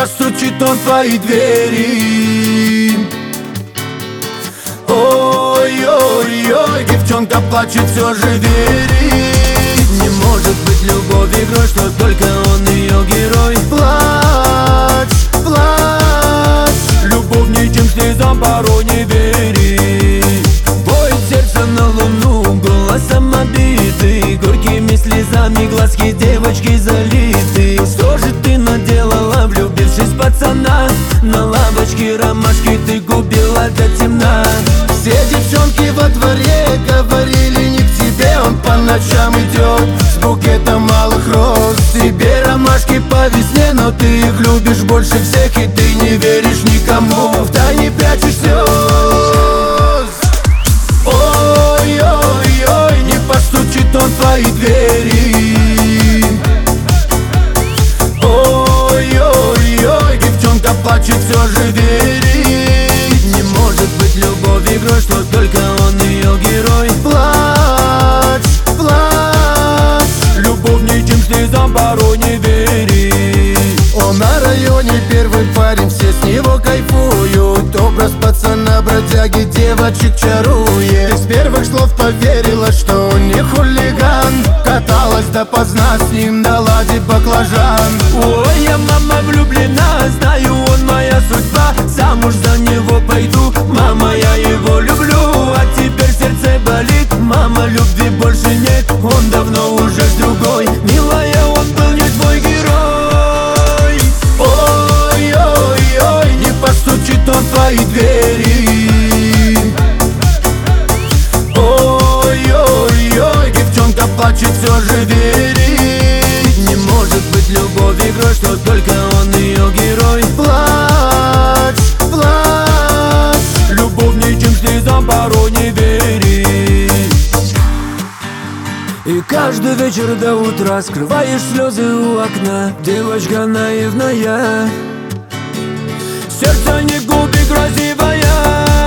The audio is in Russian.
постучит он в твои двери. Ой-ой-ой, девчонка плачет, все же верит. Не может быть любовь игрой, что только он ее герой. Плачь, плачь, любовь ничем слезам порой не верит. Воет сердце на луну, голосом обиды, горькими слезами глазки девочки залиты. Что же ты наделала, влюбившись в пацана? На лавочке ромашки ты губила до темна. Все девчонки во дворе говорили не к тебе. Он по ночам идет с букетом малых роз. Тебе ромашки по весне, но ты их любишь больше всех. И ты не веришь никому, втайне прячешь слез. Ой-ой-ой, не постучит он в твои двери. Ой-ой-ой, девчонка плачет, все же верит. Не может быть любовь игрой, что только он ее герой. Плачь, плачь, любовь ничем слезам порой не верит. Он на районе первый парень, все с него кайфуют. Образ пацана, бродяги, девочек чарует. Из первых слов поверила, что он не хулиган. Каталась допоздна с ним на ладе баклажан. Ой, я мама влюблена, знаю, он моя судьба. Замуж за него пойду, мама, я его люблю. А теперь сердце болит, мама, любви больше нет. Он давно уже с другой, милая, он был не твой герой. Ой-ой-ой, не постучит он в твои двери. Ой-ой-ой, девчонка плачет, все же верит. Не может быть любовь игрой, что только он ее герой. Плачь, плачь, любовь ничем слезам порой не верит. И каждый вечер до утра скрываешь слезы у окна. Девочка наивная, сердце не губи красивая.